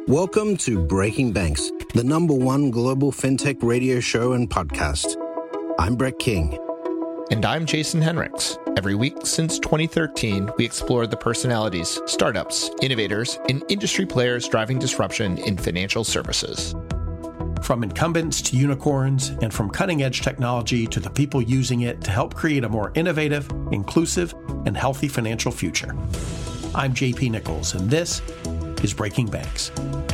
Welcome to Breaking Banks, the #1 global fintech radio show and podcast. I'm Brett King. And I'm Jason Henricks. Every week since 2013, we explore the personalities, startups, innovators, and industry players driving disruption in financial services. From incumbents to unicorns, and from cutting-edge technology to the people using it to help create a more innovative, inclusive, and healthy financial future. I'm JP Nichols, and this is Breaking Banks.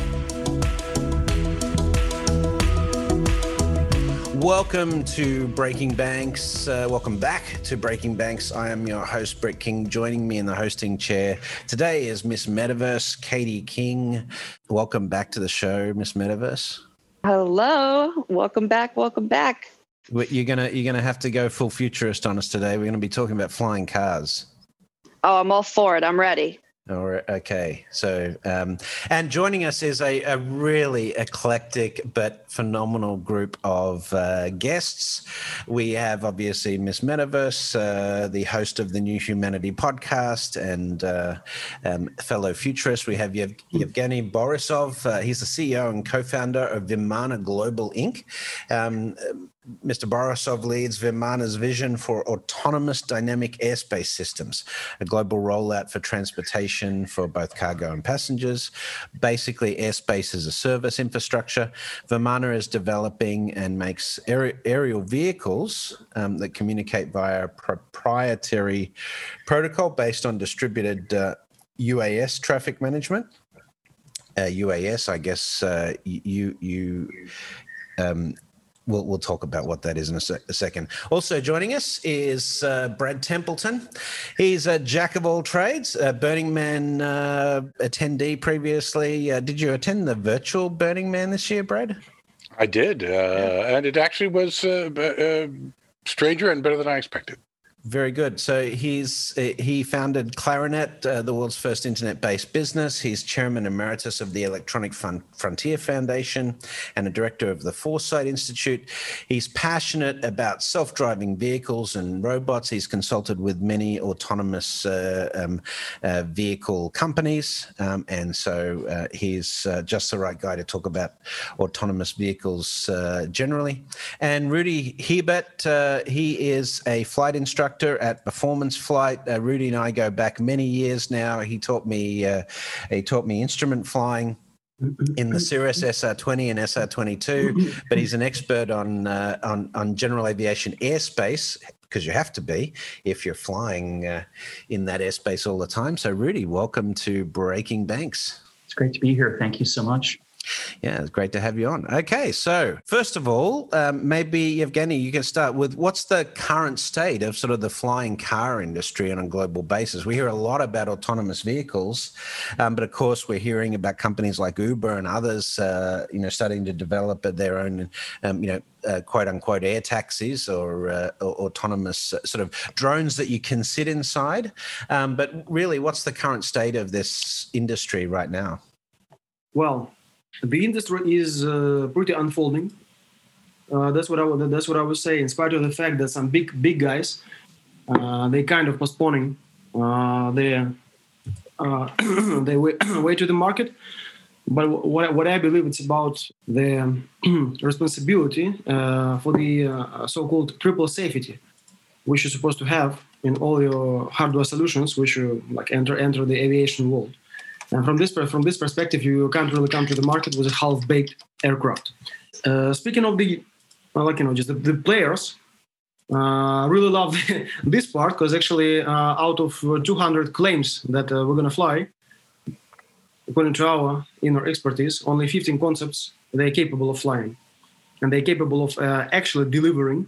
Welcome to Breaking Banks. Welcome back to Breaking Banks. I am your host, Brett King. Joining me in the hosting chair today is Miss Metaverse, Katie King. Welcome back to the show, Miss Metaverse. Hello. Welcome back. Welcome back. You're gonna have to go full futurist on us today. We're going to be talking about flying cars. Oh, I'm all for it. I'm ready. All right. Okay. So, and joining us is a really eclectic but phenomenal group of guests. We have obviously Miss Metaverse, the host of the New Humanity podcast and fellow futurist. We have Yevgeny Borisov. He's the CEO and co-founder of Vimana Global Inc. Mr. Borisov leads Vimana's vision for autonomous dynamic airspace systems, a global rollout for transportation for both cargo and passengers. Basically, airspace as a service infrastructure. Vimana is developing and makes aerial vehicles that communicate via a proprietary protocol based on distributed UAS traffic management. UAS, I guess We'll talk about what that is in a second. Also joining us is Brad Templeton. He's a jack of all trades, a Burning Man attendee previously. Did you attend the virtual Burning Man this year, Brad? I did, and it actually was stranger and better than I expected. Very good. So he founded Clarinet, the world's first internet-based business. He's chairman emeritus of the Electronic Frontier Foundation and a director of the Foresight Institute. He's passionate about self-driving vehicles and robots. He's consulted with many autonomous vehicle companies, and so he's just the right guy to talk about autonomous vehicles generally. And Rudy Hebert, he is a flight instructor at Performance Flight. Rudy and I go back many years now. He taught me instrument flying in the Cirrus SR-20 and SR-22, but he's an expert on general aviation airspace, because you have to be if you're flying in that airspace all the time. So Rudy, welcome to Breaking Banks. It's great to be here. Thank you so much. Yeah, it's great to have you on. Okay, so first of all, maybe Yevgeny, you can start with what's the current state of sort of the flying car industry on a global basis? We hear a lot about autonomous vehicles, but of course we're hearing about companies like Uber and others, starting to develop their own, quote unquote air taxis or autonomous sort of drones that you can sit inside. But really, what's the current state of this industry right now? Well, the industry is pretty unfolding. That's what I would say. In spite of the fact that some big guys, they kind of postponing their way to the market. But what I believe it's about the responsibility for the so-called triple safety, which you're supposed to have in all your hardware solutions, which you like enter the aviation world. And from this perspective, you can't really come to the market with a half-baked aircraft. Speaking of the players, really love this part, because actually out of 200 claims that we're going to fly, according to our inner expertise, only 15 concepts they're capable of flying, and they're capable of actually delivering,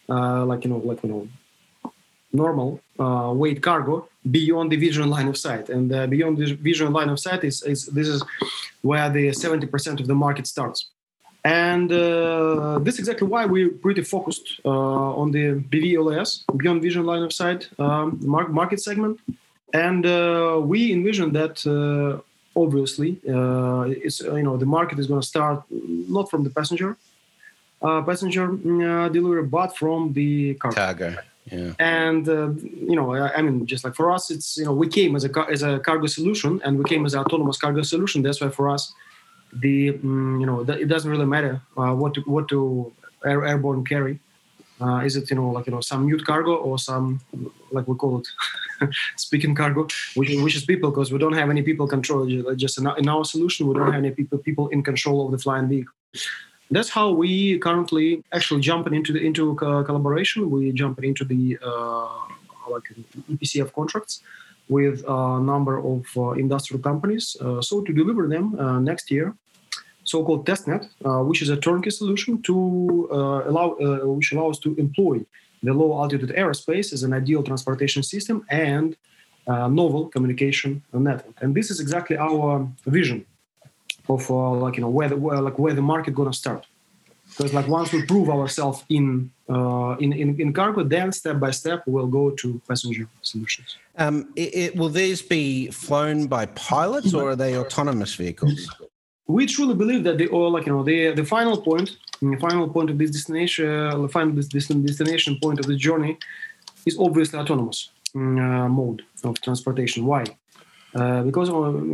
normal weight cargo beyond the visual line of sight. And beyond the visual line of sight this is where the 70% of the market starts. And this is exactly why we're pretty focused on the BVLS, beyond visual line of sight market segment. And we envision that obviously the market is going to start not from the passenger delivery, but from the cargo. Yeah. And just like for us, it's we came as a cargo solution, and we came as an autonomous cargo solution. That's why for us, it doesn't really matter what to airborne carry. Is it some mute cargo or some, like we call it, speaking cargo, which is people, because we don't have any people control. Just in our solution, we don't have any people in control of the flying vehicle. That's how we currently actually jumping into collaboration. We jumping into the EPCF contracts with a number of industrial companies. So to deliver them next year, so-called testnet, which is a turnkey solution to which allows to employ the low-altitude aerospace as an ideal transportation system and novel communication network. And this is exactly our vision of where the market gonna start. Because once we prove ourselves in cargo, then step by step we'll go to passenger solutions. Will these be flown by pilots or are they autonomous vehicles? We truly believe that the final point of this destination, the final destination point of the journey, is obviously autonomous mode of transportation. Why? Because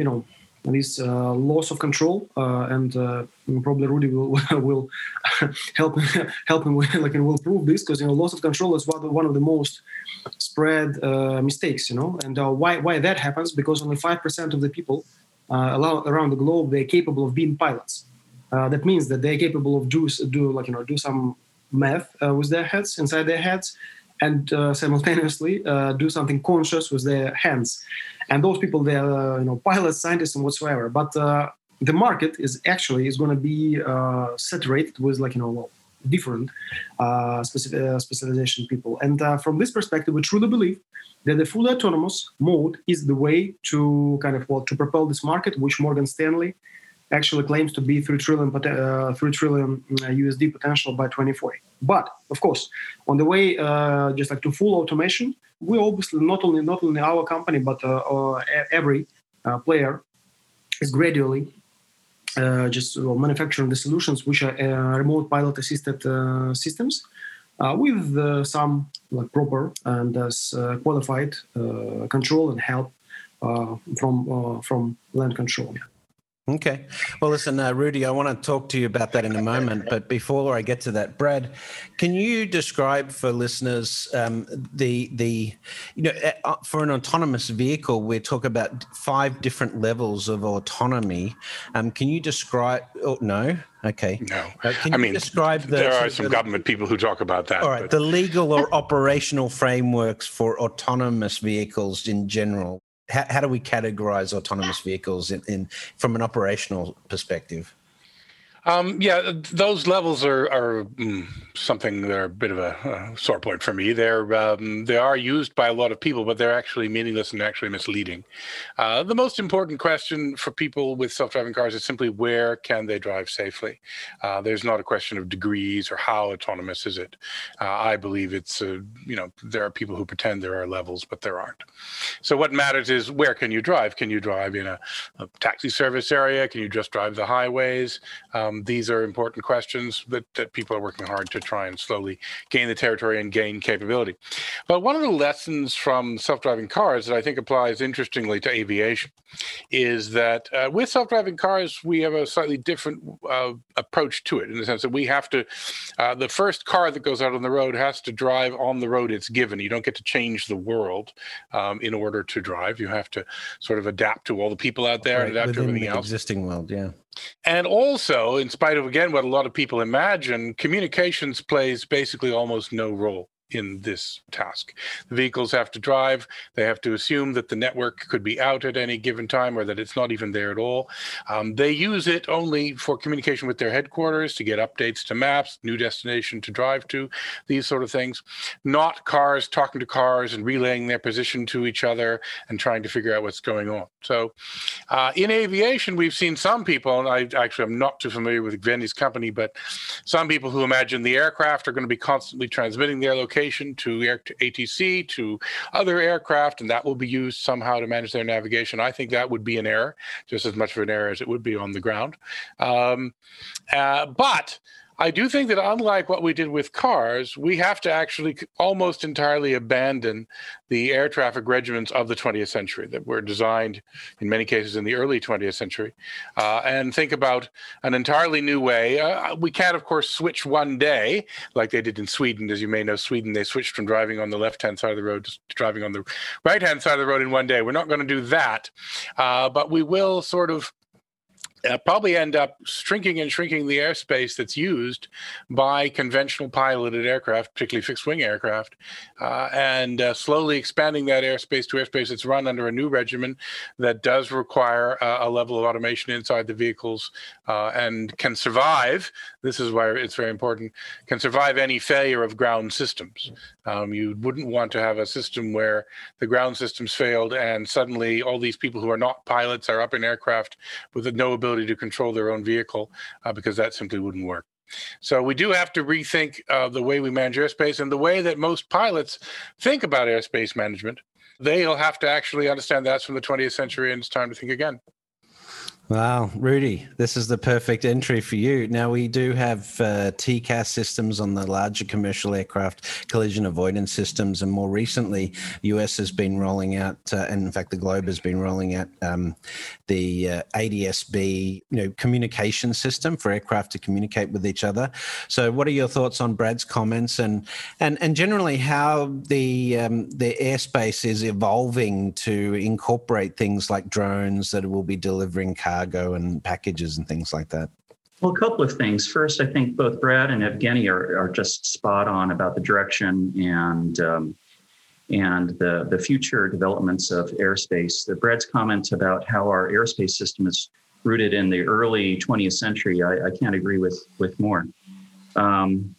this loss of control, and probably Rudy will help him will prove this, because loss of control is one of the most spread mistakes. And why that happens? Because only 5% of the people around the globe, they're capable of being pilots. That means that they're capable of do some math with their heads, inside their heads, and simultaneously do something conscious with their hands. And those people, they're pilots, scientists, and whatsoever. But the market is going to be saturated with different specialization people. And from this perspective, we truly believe that the fully autonomous mode is the way to to propel this market, which Morgan Stanley actually claims to be $3 trillion USD potential by 2040. But of course, on the way, to full automation, we obviously not only our company, but every player is gradually manufacturing the solutions which are remote pilot assisted systems with some proper and qualified control and help from land control. Okay. Well, listen, Rudy, I want to talk to you about that in a moment. But before I get to that, Brad, can you describe for listeners for an autonomous vehicle, we're talking about 5 different levels of autonomy. Can you describe? Oh, no. Okay. No. Can you describe there are some government people who talk about that. All right. The legal or operational frameworks for autonomous vehicles in general. How do we categorize autonomous vehicles from an operational perspective? Those levels are something that are a bit of a sore point for me. They are used by a lot of people, but they're actually meaningless and actually misleading. The most important question for people with self-driving cars is simply where can they drive safely? There's not a question of degrees or how autonomous is it. I believe it's there are people who pretend there are levels, but there aren't. So what matters is where can you drive? Can you drive in a taxi service area? Can you just drive the highways? These are important questions that people are working hard to try and slowly gain the territory and gain capability. But one of the lessons from self-driving cars that I think applies interestingly to aviation is that with self-driving cars, we have a slightly different approach to it, in the sense that we have to, the first car that goes out on the road has to drive on the road it's given. You don't get to change the world in order to drive. You have to sort of adapt to all the people out there and adapt to everything else. Existing world, yeah. And also, in spite of, again, what a lot of people imagine, communications plays basically almost no role in this task. The vehicles have to drive. They have to assume that the network could be out at any given time or that it's not even there at all. They use it only for communication with their headquarters, to get updates to maps, new destination to drive to, these sort of things. Not cars talking to cars and relaying their position to each other and trying to figure out what's going on. So in aviation, we've seen some people, and I'm not too familiar with Vendi's company, but some people who imagine the aircraft are going to be constantly transmitting their location to ATC, to other aircraft, and that will be used somehow to manage their navigation. I think that would be an error, just as much of an error as it would be on the ground. But I do think that unlike what we did with cars, we have to actually almost entirely abandon the air traffic regiments of the 20th century that were designed in many cases in the early 20th century and think about an entirely new way. We can't, of course, switch one day like they did in Sweden. As you may know, Sweden, they switched from driving on the left-hand side of the road to driving on the right-hand side of the road in one day. We're not going to do that, but we will sort of probably end up shrinking the airspace that's used by conventional piloted aircraft, particularly fixed-wing aircraft, and slowly expanding that airspace to airspace that's run under a new regimen that does require a level of automation inside the vehicles and can survive. This is why it's very important, can survive any failure of ground systems. You wouldn't want to have a system where the ground systems failed and suddenly all these people who are not pilots are up in aircraft with no ability to control their own vehicle, because that simply wouldn't work. So we do have to rethink the way we manage airspace and the way that most pilots think about airspace management. They'll have to actually understand that's from the 20th century, and it's time to think again. Wow, Rudy, this is the perfect entry for you. Now, we do have TCAS systems on the larger commercial aircraft, collision avoidance systems, and more recently, US has been rolling out, and in fact, the globe has been rolling out the ADS-B, communication system for aircraft to communicate with each other. So, what are your thoughts on Brad's comments, and generally how the airspace is evolving to incorporate things like drones that will be delivering cargo and packages and things like that? Well, a couple of things. First, I think both Brad and Evgeny are just spot on about the direction and the future developments of airspace. Brad's comment about how our airspace system is rooted in the early 20th century, I can't agree with more. And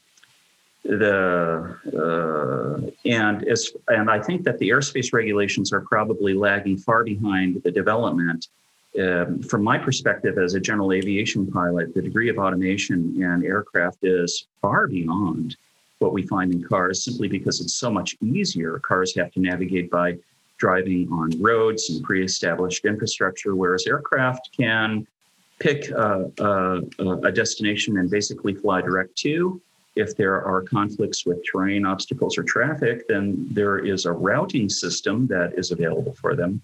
I think that the airspace regulations are probably lagging far behind the development. From my perspective as a general aviation pilot, the degree of automation in aircraft is far beyond what we find in cars, simply because it's so much easier. Cars have to navigate by driving on roads and pre-established infrastructure, whereas aircraft can pick a destination and basically fly direct to. If there are conflicts with terrain, obstacles, or traffic, then there is a routing system that is available for them.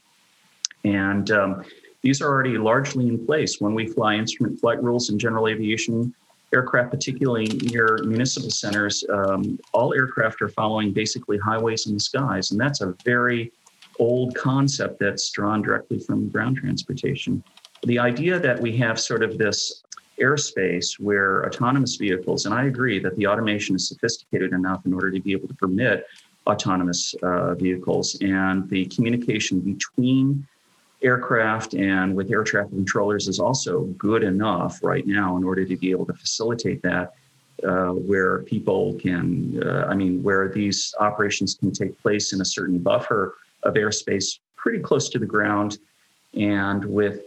And these are already largely in place. When we fly instrument flight rules in general aviation aircraft, particularly near municipal centers, all aircraft are following basically highways in the skies. And that's a very old concept that's drawn directly from ground transportation. The idea that we have sort of this airspace where autonomous vehicles, and I agree that the automation is sophisticated enough in order to be able to permit autonomous vehicles, and the communication between aircraft and with air traffic controllers is also good enough right now in order to be able to facilitate that, where people can, where these operations can take place in a certain buffer of airspace pretty close to the ground, and with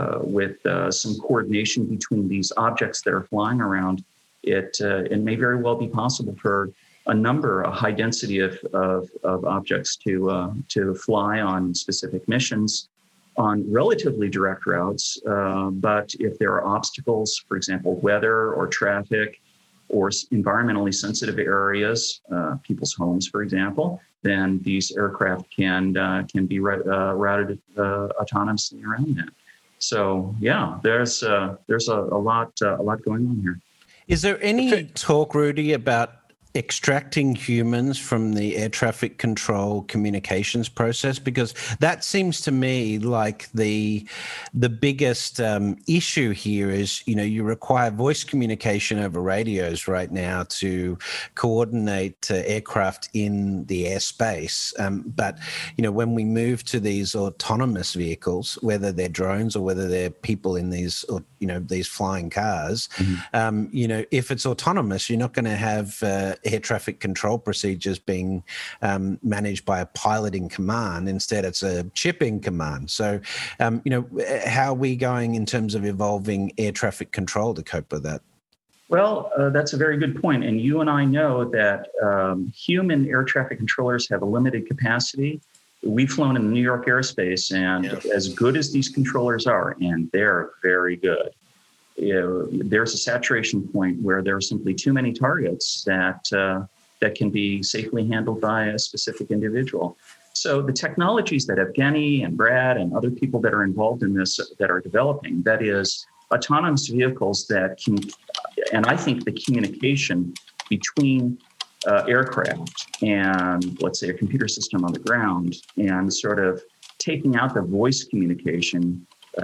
some coordination between these objects that are flying around, it may very well be possible for a high density of objects to fly on specific missions on relatively direct routes. But if there are obstacles, for example, weather or traffic or environmentally sensitive areas, people's homes, for example, then these aircraft can be routed autonomously around that. So yeah, there's a lot going on here. Is there any talk, Rudy, about extracting humans from the air traffic control communications process? Because that seems to me like the biggest issue here is, you require voice communication over radios right now to coordinate aircraft in the airspace. But, when we move to these autonomous vehicles, whether they're drones or whether they're people in these, these flying cars, if it's autonomous, you're not going to have air traffic control procedures being managed by a pilot in command. Instead, it's a chip in command. So, how are we going in terms of evolving air traffic control to cope with that? Well, that's a very good point. And you and I know that human air traffic controllers have a limited capacity. We've flown in the New York airspace, and as good as these controllers are, and they're very good, there's a saturation point where there are simply too many targets that can be safely handled by a specific individual. So the technologies that Evgeny and Brad and other people that are involved in this that are developing, that is autonomous vehicles that can, and I think the communication between aircraft and, let's say, a computer system on the ground, and sort of taking out the voice communication.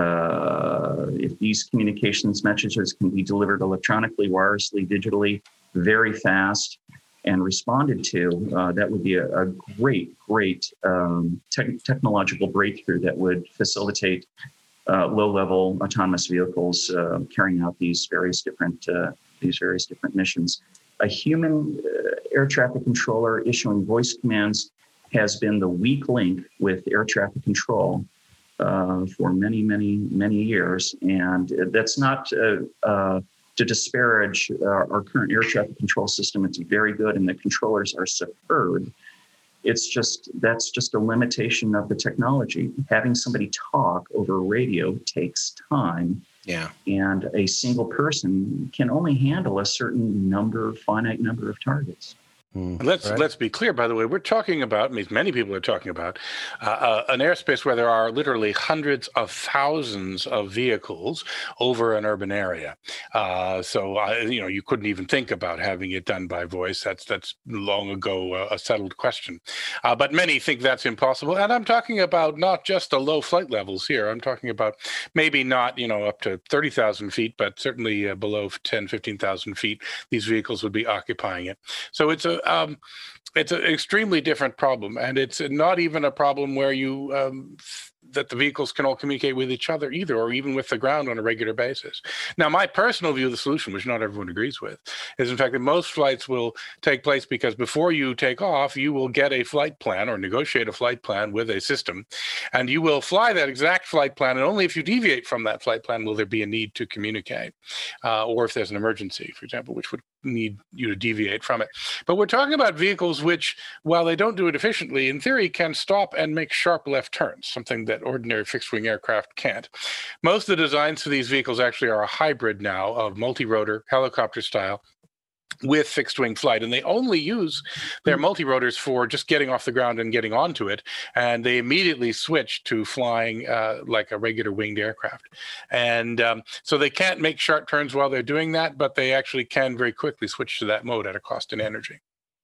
If these communications messages can be delivered electronically, wirelessly, digitally, very fast, and responded to, that would be a great technological breakthrough that would facilitate low-level autonomous vehicles carrying out these various different missions. A human air traffic controller issuing voice commands has been the weak link with air traffic control for many years, and that's not to disparage our current air traffic control system. It's very good, and the controllers are superb. That's just a limitation of the technology. Having somebody talk over radio takes time. Yeah. And a single person can only handle a certain finite number of targets. Let's be clear, by the way, we're talking about, many people are talking about, an airspace where there are literally hundreds of thousands of vehicles over an urban area. You couldn't even think about having it done by voice. That's long ago a settled question. But many think that's impossible. And I'm talking about not just the low flight levels here. I'm talking about maybe not, up to 30,000 feet, but certainly below 10, 15,000 feet, these vehicles would be occupying it. So it's an extremely different problem, and it's not even a problem where that the vehicles can all communicate with each other either, or even with the ground on a regular basis. Now, my personal view of the solution, which not everyone agrees with, is in fact that most flights will take place because before you take off, you will get a flight plan or negotiate a flight plan with a system, and you will fly that exact flight plan, and only if you deviate from that flight plan will there be a need to communicate, or if there's an emergency, for example, which would need you to deviate from it. But we're talking about vehicles which, while they don't do it efficiently, in theory can stop and make sharp left turns, something that ordinary fixed-wing aircraft can't. Most of the designs for these vehicles actually are a hybrid now of multi-rotor, helicopter style, with fixed-wing flight, and they only use their multi-rotors for just getting off the ground and getting onto it, and they immediately switch to flying like a regular winged aircraft. And so they can't make sharp turns while they're doing that, but they actually can very quickly switch to that mode at a cost in energy.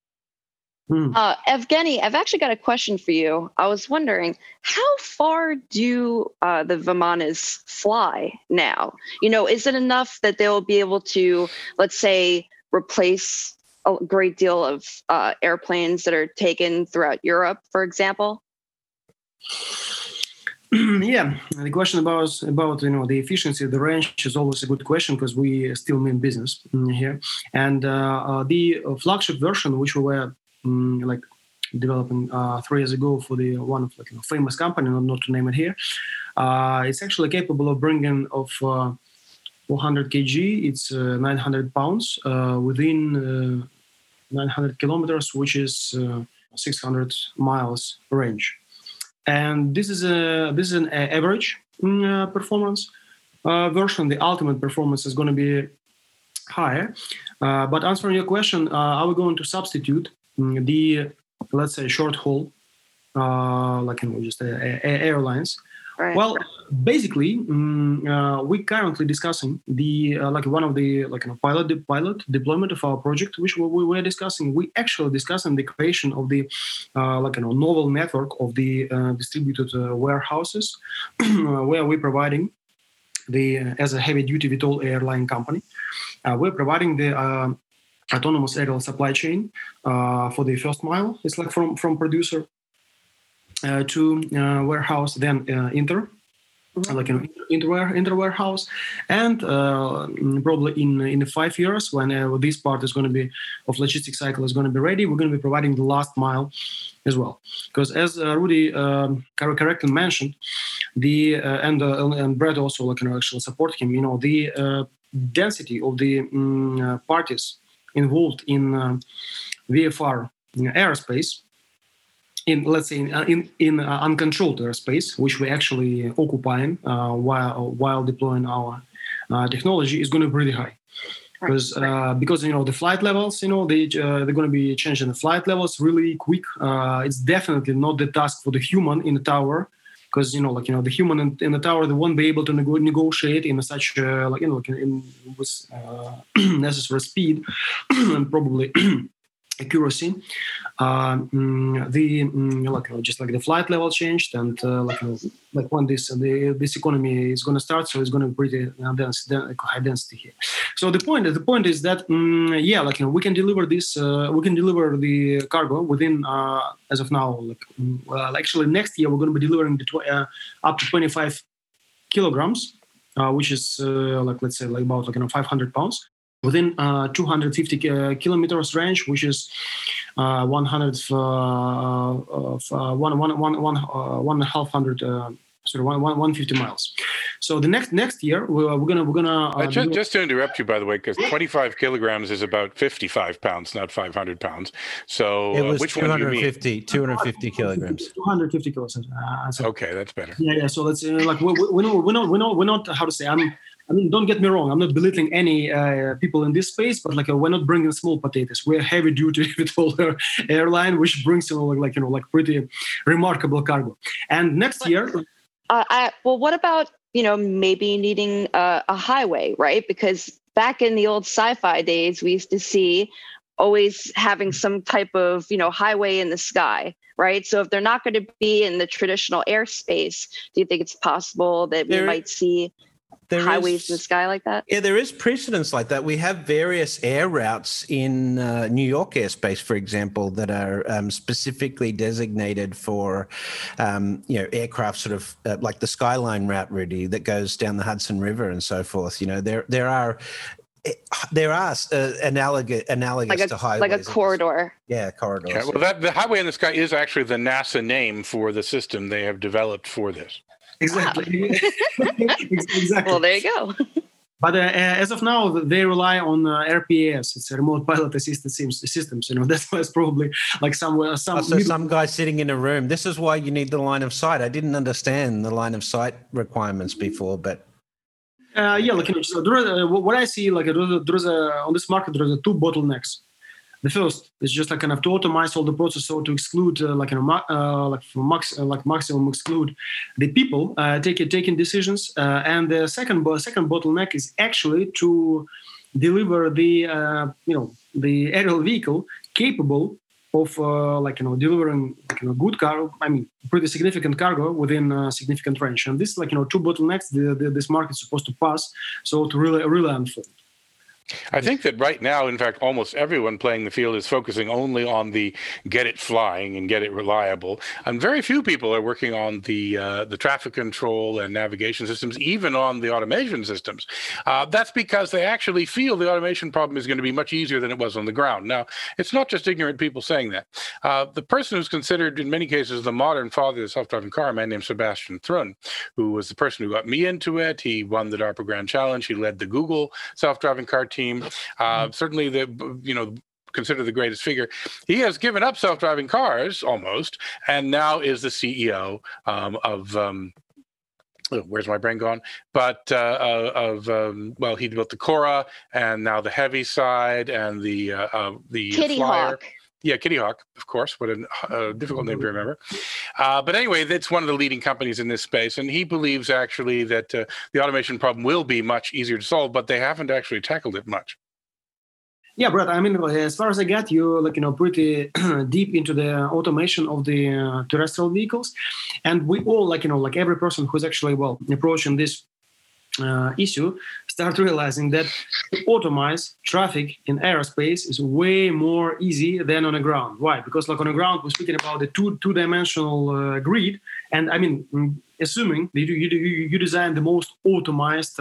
Evgeny, I've actually got a question for you. I was wondering, how far do the Vimanas fly now? Is it enough that they'll be able to, let's say, replace a great deal of airplanes that are taken throughout Europe, for example? Yeah, the question about the efficiency of the range is always a good question, because we still mean business here. And the flagship version, which we were developing 3 years ago for the one of famous company, not to name it here, it's actually capable of bringing of 400 kg. It's 900 pounds within 900 kilometers, which is 600 miles range. And this is an average performance version. The ultimate performance is going to be higher. But answering your question, are we going to substitute the, let's say, short haul, airlines? Right. Well, basically, we're currently discussing the one of the pilot deployment of our project, which we were discussing. We actually discussing the creation of the novel network of the distributed warehouses, where we're providing as a heavy duty VTOL airline company, we're providing the autonomous aerial supply chain for the first mile. It's from producer to warehouse, then inter warehouse, and probably in 5 years, when this part is going to be of logistics cycle is going to be ready, we're going to be providing the last mile as well. Because as Rudy correctly mentioned, and Brad also actually support him. The density of the parties involved in VFR airspace, in uncontrolled airspace, which we actually occupying while deploying our technology is going to be pretty high. Because the flight levels, they're going to be changing the flight levels really quick. It's definitely not the task for the human in the tower, because the human in the tower, they won't be able to negotiate in such with necessary speed and probably accuracy. The flight level changed, and when this economy is going to start, so it's going to be pretty high density here. So the point is that we can deliver this, we can deliver the cargo within as of now. Actually next year we're going to be delivering up to 25 kilograms, which is let's say about 500 pounds. Within 250 kilometers range, which is 150 miles. So the next year we're gonna. Just to interrupt you, by the way, because 25 kilograms is about 55 pounds, not 500 pounds. So it was which 250 kilograms. 250 kilograms. Okay, that's better. Yeah. So let's we're not how to say. Don't get me wrong. I'm not belittling any people in this space, but we're not bringing small potatoes. We're heavy duty with all our airline, which brings pretty remarkable cargo. And next year, what about maybe needing a highway, right? Because back in the old sci-fi days, we used to see always having some type of highway in the sky, right? So if they're not going to be in the traditional airspace, do you think it's possible that we might see highways in the sky like that? Yeah, there is precedence like that. We have various air routes in New York airspace, for example, that are specifically designated for, aircraft sort of like the Skyline route, Rudy, that goes down the Hudson River and so forth. There are analogous to highways. Like a corridor. Yeah, corridors. Yeah, well, the highway in the sky is actually the NASA name for the system they have developed for this. Exactly. Exactly. Well, there you go. But as of now, they rely on RPAS. It's a remote pilot assisted systems. That's why it's probably some guy sitting in a room. This is why you need the line of sight. I didn't understand the line of sight requirements before, but what I see, there's on this market, there's two bottlenecks. The first is just to automate all the process, so to exclude maximum exclude the people taking decisions. And the second bottleneck is actually to deliver the aerial vehicle capable of delivering good cargo. Pretty significant cargo within a significant range. And this two bottlenecks this market is supposed to pass, so to really unfold. I think that right now, in fact, almost everyone playing the field is focusing only on the get it flying and get it reliable. And very few people are working on the traffic control and navigation systems, even on the automation systems. That's because they actually feel the automation problem is going to be much easier than it was on the ground. Now, it's not just ignorant people saying that. The person who's considered, in many cases, the modern father of the self-driving car, a man named Sebastian Thrun, who was the person who got me into it. He won the DARPA Grand Challenge. He led the Google self-driving car team. Certainly considered the greatest figure. He has given up self-driving cars almost, and now is the CEO of where's my brain gone? But he built the Cora, and now the heavy side, and the Kitty Flyer. Hawk. Yeah, Kitty Hawk, of course. What a difficult name to remember. But anyway, it's one of the leading companies in this space. And he believes actually that the automation problem will be much easier to solve, but they haven't actually tackled it much. Yeah, Brett, as far as I get, you pretty deep into the automation of the terrestrial vehicles. And we all, every person who's actually, approaching this issue, start realizing that to automate traffic in aerospace is way more easy than on the ground. Why? Because on the ground, we're speaking about the two-dimensional grid. And assuming that you design the most automized,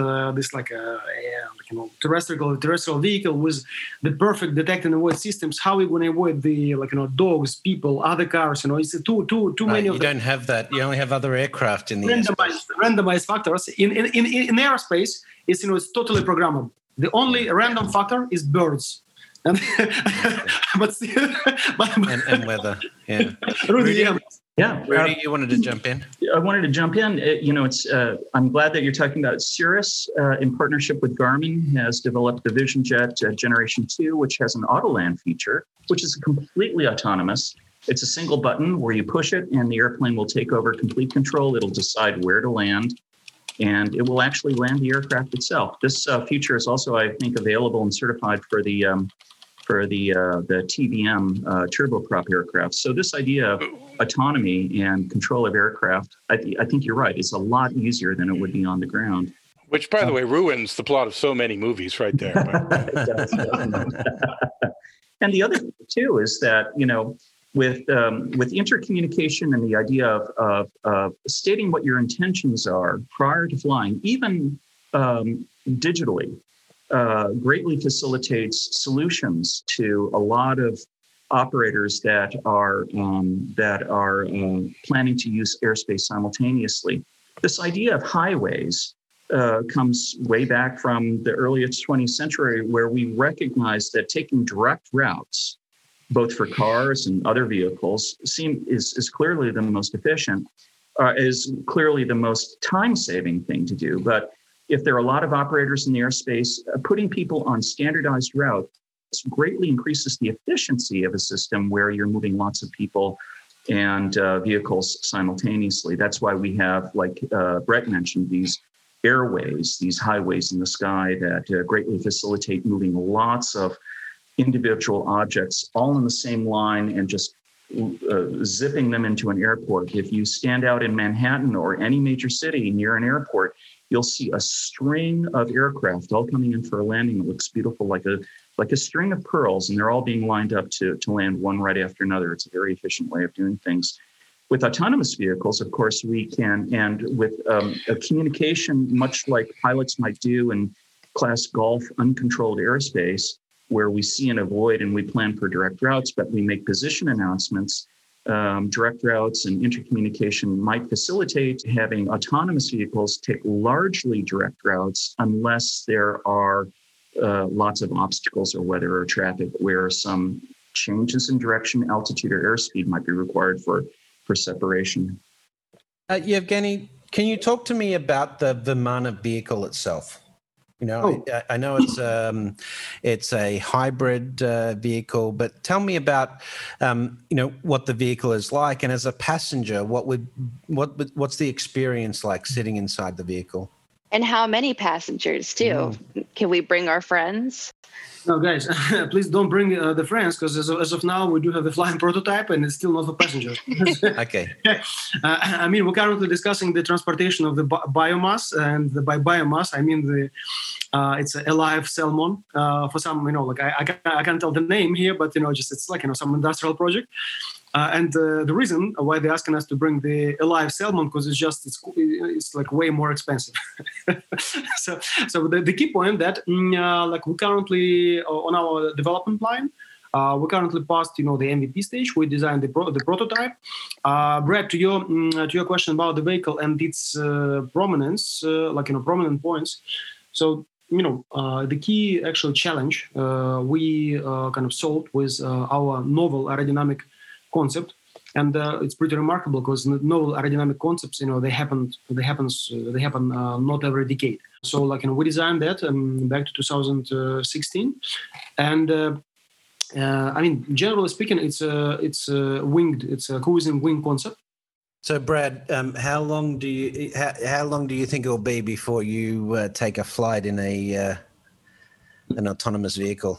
terrestrial vehicle with the perfect detect and avoid systems, how are you going to avoid the dogs, people, other cars? It's too many of them. You don't have that. You only have other aircraft in the randomized factors. In aerospace, it's totally programmable. The only random factor is birds. And weather. Yeah. Rudy, Yeah. Rudy, you wanted to jump in? I wanted to jump in. I'm glad that you're talking about it. Cirrus, in partnership with Garmin, has developed the VisionJet Generation 2, which has an Autoland feature, which is completely autonomous. It's a single button where you push it and the airplane will take over complete control. It'll decide where to land, and it will actually land the aircraft itself. This feature is also, I think, available and certified for the TBM turboprop aircraft. So this idea of autonomy and control of aircraft, I think you're right. It's a lot easier than it would be on the ground. Which, by the way, ruins the plot of so many movies right there. And the other thing, too, is that, with intercommunication and the idea of stating what your intentions are prior to flying, even digitally, greatly facilitates solutions to a lot of operators that are planning to use airspace simultaneously. This idea of highways comes way back from the early 20th century, where we recognized that taking direct routes, both for cars and other vehicles, is clearly the most efficient, is clearly the most time-saving thing to do. But if there are a lot of operators in the airspace, putting people on standardized routes greatly increases the efficiency of a system where you're moving lots of people and vehicles simultaneously. That's why we have, like Brett mentioned, these airways, these highways in the sky that greatly facilitate moving lots of individual objects all in the same line and just zipping them into an airport. If you stand out in Manhattan or any major city near an airport, you'll see a string of aircraft all coming in for a landing. It looks beautiful, like a string of pearls, and they're all being lined up to land one right after another. It's a very efficient way of doing things. With autonomous vehicles, of course, we can, and with a communication, much like pilots might do in class golf uncontrolled airspace, where we see and avoid and we plan for direct routes, but we make position announcements. Direct routes and intercommunication might facilitate having autonomous vehicles take largely direct routes unless there are lots of obstacles or weather or traffic where some changes in direction, altitude, or airspeed might be required for separation. Yevgeny, can you talk to me about the Vimana vehicle itself? I know it's a hybrid vehicle, but tell me about what the vehicle is like, and as a passenger, what's the experience like sitting inside the vehicle? And how many passengers too? Can we bring our friends? No, guys, please don't bring the friends, because as of now, we do have the flying prototype and it's still not for passengers. Okay. We're currently discussing the transportation of the biomass, and by biomass, I mean it's a live salmon. For some, I can't tell the name here, but it's like some industrial project. And the reason why they're asking us to bring the alive salmon, because it's like way more expensive. So the key point that we currently on our development line, we currently passed the MVP stage. We designed the prototype. Brett, to your question about the vehicle and its prominence, prominent points. So the key actual challenge we kind of solved with our novel aerodynamic concept, and it's pretty remarkable because novel aerodynamic concepts, they happen not every decade. So we designed that back to 2016, and generally speaking, it's a cruising wing concept. So Brad, how long do you think it will be before you take a flight in an autonomous vehicle?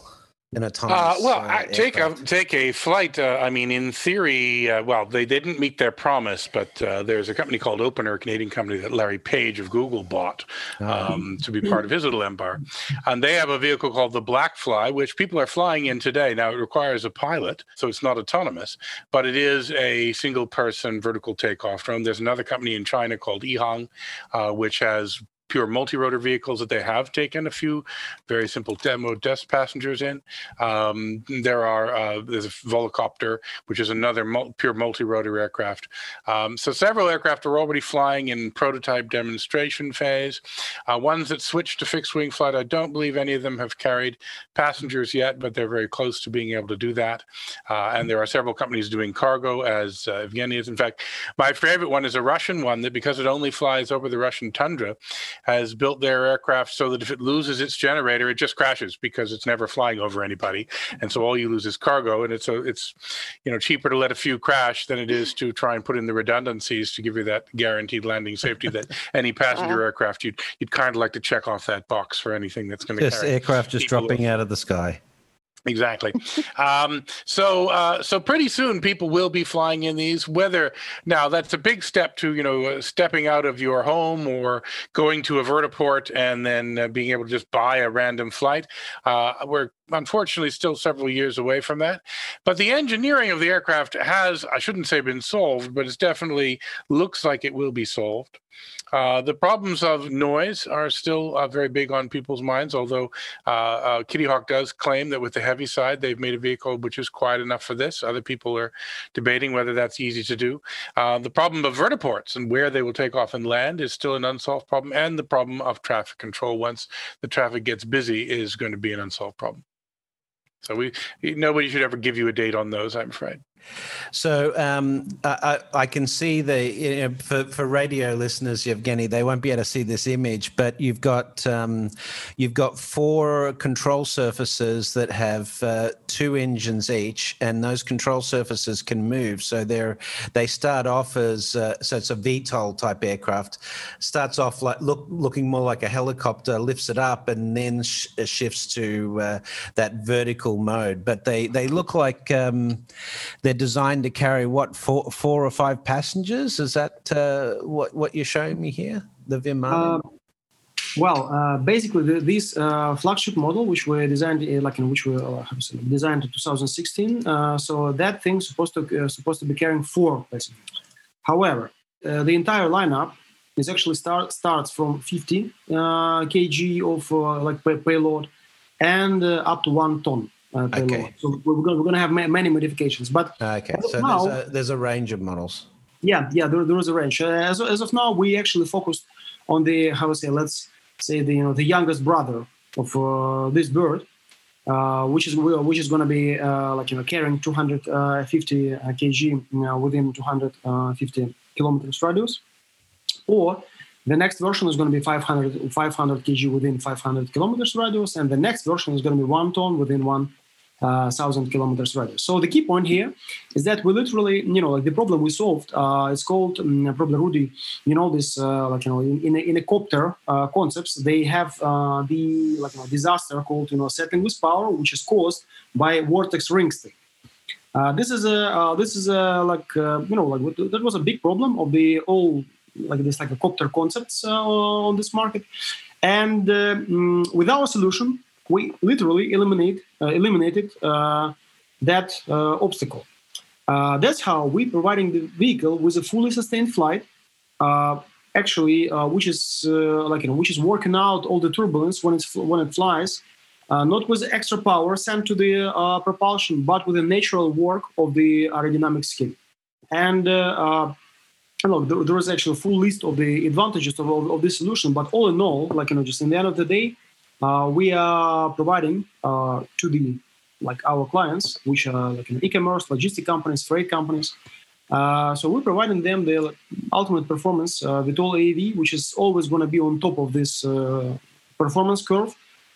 Take a flight. In theory, they didn't meet their promise, but there's a company called OpenAir, a Canadian company that Larry Page of Google bought to be part of his little empire. And they have a vehicle called the Blackfly, which people are flying in today. Now, it requires a pilot, so it's not autonomous, but it is a single-person vertical takeoff drone. There's another company in China called Ehang, which has pure multi-rotor vehicles that they have taken a few very simple demo test passengers in. There's a Volocopter, which is another pure multi-rotor aircraft. So several aircraft are already flying in prototype demonstration phase. Ones that switched to fixed-wing flight, I don't believe any of them have carried passengers yet, but they're very close to being able to do that. And there are several companies doing cargo, as Evgeny is. In fact, my favorite one is a Russian one that, because it only flies over the Russian tundra, has built their aircraft so that if it loses its generator, it just crashes because it's never flying over anybody. And so all you lose is cargo. And it's cheaper to let a few crash than it is to try and put in the redundancies to give you that guaranteed landing safety that any passenger aircraft you'd kind of like to check off that box for anything that's going to carry aircraft just dropping out of the sky. Exactly. So pretty soon people will be flying in these. Whether now that's a big step to stepping out of your home or going to a vertiport and then being able to just buy a random flight. We're unfortunately still several years away from that. But the engineering of the aircraft has, I shouldn't say been solved, but it definitely looks like it will be solved. The problems of noise are still very big on people's minds, although Kitty Hawk does claim that with the heavy side, they've made a vehicle which is quiet enough for this. Other people are debating whether that's easy to do. The problem of vertiports and where they will take off and land is still an unsolved problem, and the problem of traffic control once the traffic gets busy is going to be an unsolved problem. So nobody should ever give you a date on those, I'm afraid. So I can see for radio listeners, Evgeny, they won't be able to see this image, but you've got 4 control surfaces that have 2 engines each, and those control surfaces can move. So they start off as so it's a VTOL type aircraft. Starts off like looking more like a helicopter, lifts it up, and then shifts to that vertical mode. But they look like they're designed to carry 4 or 5 passengers. Is that what you're showing me here, the Viman? Basically, this flagship model, which we designed, designed in 2016. So that thing's supposed to be carrying 4 passengers. However, the entire lineup is actually starts from 50 kg of payload and up to 1 ton. Okay. So we're going to have many modifications, but okay. So now, there's a range of models. Yeah, there is a range. As of now, we actually focused on the let's say the youngest brother of this bird, which is going to be carrying 250 kg within 250 kilometers radius, or the next version is going to be 500 kg within 500 kilometers radius, and the next version is going to be 1 ton within 1,000 kilometers radius. So the key point here is that we literally, the problem we solved, it's called probably Rudy, this in a copter concepts, they have the disaster called settling with power, which is caused by vortex ring stick. This is that was a big problem of the all a copter concepts on this market, and with our solution, we literally eliminated that obstacle. That's how we're providing the vehicle with a fully sustained flight, which is working out all the turbulence when it flies, not with extra power sent to the propulsion, but with the natural work of the aerodynamic scheme. And look, there is actually a full list of the advantages of this solution, but all in all, just in the end of the day, we are providing to our clients, which are e-commerce, logistic companies, freight companies. So we're providing them the ultimate performance with all AAV, which is always going to be on top of this performance curve,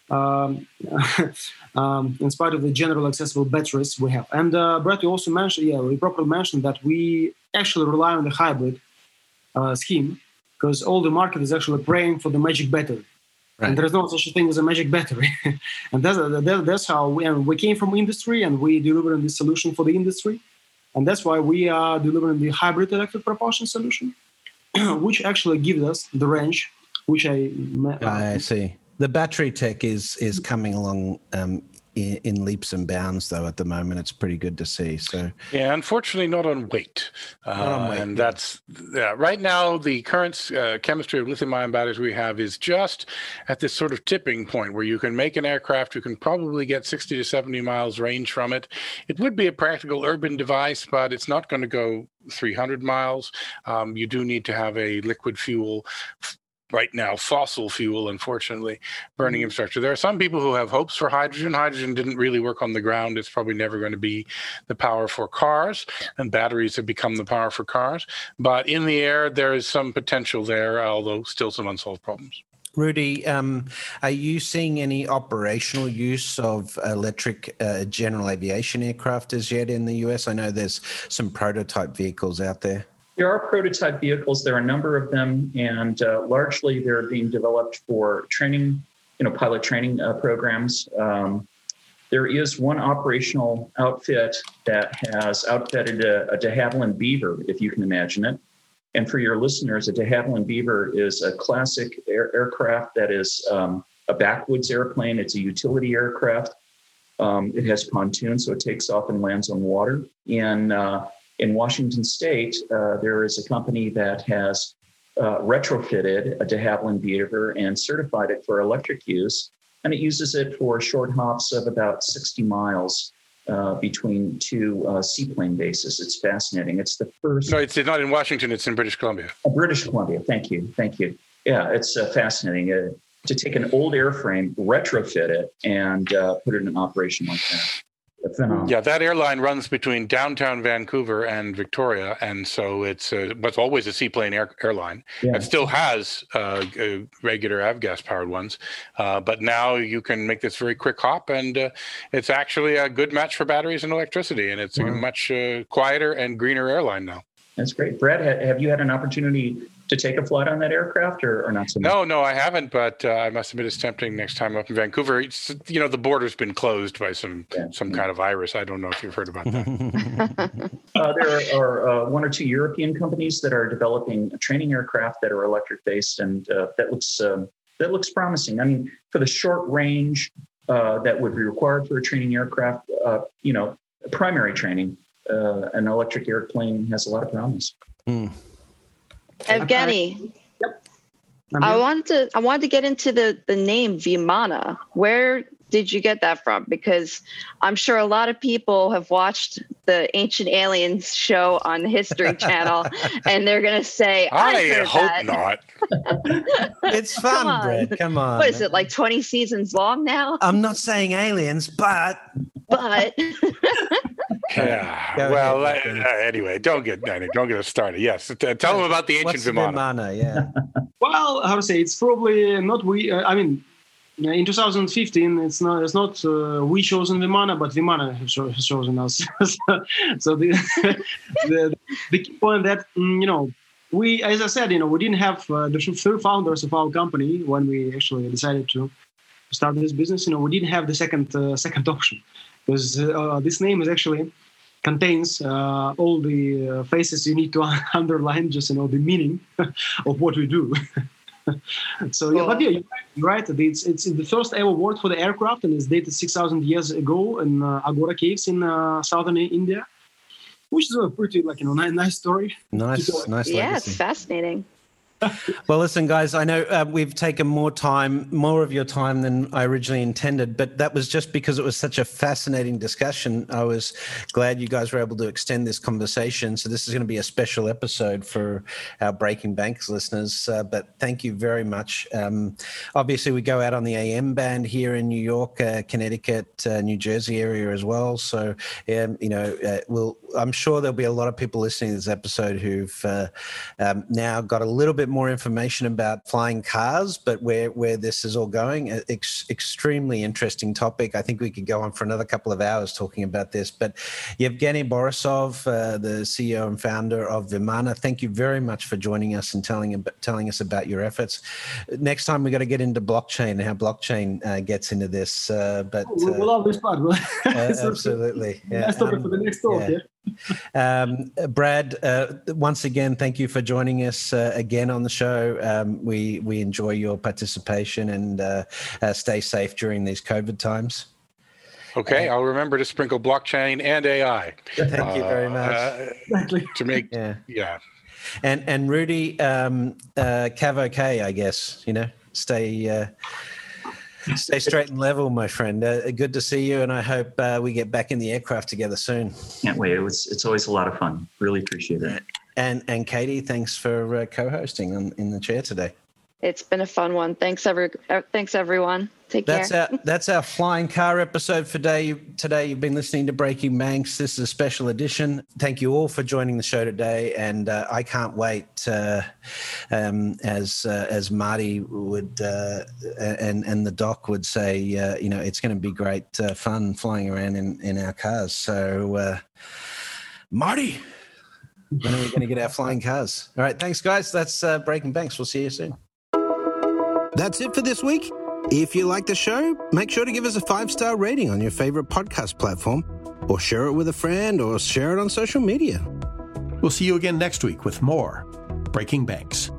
in spite of the general accessible batteries we have. And Brett, you also mentioned, we properly mentioned that we actually rely on the hybrid scheme, because all the market is actually praying for the magic battery. Right. And there's no such a thing as a magic battery. And that's how we came from industry, and we delivered this solution for the industry. And that's why we are delivering the hybrid electric propulsion solution, which actually gives us the range, which I see. The battery tech is coming along in leaps and bounds, though. At the moment, it's pretty good to see. So yeah, unfortunately, not on weight. And that's right now the current chemistry of lithium-ion batteries we have is just at this sort of tipping point where you can make an aircraft. You can probably get 60 to 70 miles range from it. It would be a practical urban device, but it's not going to go 300 miles. You do need to have a liquid fuel. Right now, fossil fuel, unfortunately, burning infrastructure. There are some people who have hopes for hydrogen. Hydrogen didn't really work on the ground. It's probably never going to be the power for cars, and batteries have become the power for cars. But in the air, there is some potential there, although still some unsolved problems. Rudy, are you seeing any operational use of electric general aviation aircraft as yet in the US? I know there's some prototype vehicles out there. There are prototype vehicles. There are a number of them, and largely they're being developed for training, pilot training programs. There is one operational outfit that has outfitted a de Havilland Beaver, if you can imagine it. And for your listeners, a de Havilland Beaver is a classic aircraft that is a backwoods airplane. It's a utility aircraft. It has pontoons, so it takes off and lands on water. In Washington State, there is a company that has retrofitted a de Havilland Beaver and certified it for electric use, and it uses it for short hops of about 60 miles between two seaplane bases. It's fascinating. It's the first... No, it's not in Washington. It's in British Columbia. British Columbia. Thank you. Yeah, it's fascinating to take an old airframe, retrofit it, and put it in operation like that. Phenomenal. Yeah, that airline runs between downtown Vancouver and Victoria, and so it's what's always a seaplane airline. Yeah. It still has regular avgas-powered ones, but now you can make this very quick hop, and it's actually a good match for batteries and electricity, and it's a much quieter and greener airline now. That's great. Brad, have you had an opportunity to take a flight on that aircraft or not so much? No, I haven't, but I must admit it's tempting next time up in Vancouver. It's, the border's been closed by some kind of virus. I don't know if you've heard about that. There are one or two European companies that are developing training aircraft that are electric-based, and that looks promising. I mean, for the short range that would be required for a training aircraft, primary training, an electric airplane has a lot of promise. Evgeny, I wanted to get into the name Vimana. Where did you get that from? Because I'm sure a lot of people have watched the Ancient Aliens show on the History Channel, and they're going to say, I hope not. It's fun, Brad. Come on. What is it, like 20 seasons long now? I'm not saying aliens, but... Yeah. Well, anyway, don't get us started. Yes, tell them about the ancient Vimana. Yeah. Well, how to say? It's probably not we. In 2015, it's not we chosen Vimana, but Vimana has chosen us. So the key point that we, as I said, we didn't have the three founders of our company when we actually decided to start this business. We didn't have the second option. Because this name is actually contains all the phases you need to underline, just the meaning of what we do. So, you're right. It's the first ever word for the aircraft, and it's dated 6,000 years ago in Agora caves in southern India, which is a pretty nice story. Nice. Yeah, it's fascinating. Well, listen, guys, I know we've taken more of your time than I originally intended, but that was just because it was such a fascinating discussion. I was glad you guys were able to extend this conversation. So this is going to be a special episode for our Breaking Banks listeners, but thank you very much. Obviously, we go out on the AM band here in New York, Connecticut, New Jersey area as well. So, I'm sure there'll be a lot of people listening to this episode who've now got a little bit more information about flying cars, but where this is all going. Extremely interesting topic. I think we could go on for another couple of hours talking about this. But Yevgeny Borisov, the CEO and founder of Vimana, thank you very much for joining us and telling us about your efforts. Next time we got to get into blockchain and how blockchain gets into this. But we'll always part. Absolutely. Yeah. That's topic for the next talk. Yeah. Brad, once again, thank you for joining us again on the show. We enjoy your participation, and stay safe during these COVID times. Okay, I'll remember to sprinkle blockchain and AI. Thank you very much. To make, yeah. And Rudy, Cav, I guess, stay straight and level, my friend. Good to see you, and I hope we get back in the aircraft together soon. Can't wait. It's always a lot of fun. Really appreciate it. And Katie, thanks for co-hosting in the chair today. It's been a fun one. Thanks everyone. Take care. That's our flying car episode for today. You've been listening to Breaking Banks. This is a special edition. Thank you all for joining the show today, and I can't wait as Marty would and the doc would say, it's going to be great fun flying around in our cars. So, Marty, when are we going to get our flying cars? All right, thanks, guys. That's Breaking Banks. We'll see you soon. That's it for this week. If you like the show, make sure to give us a 5-star rating on your favorite podcast platform, or share it with a friend, or share it on social media. We'll see you again next week with more Breaking Banks.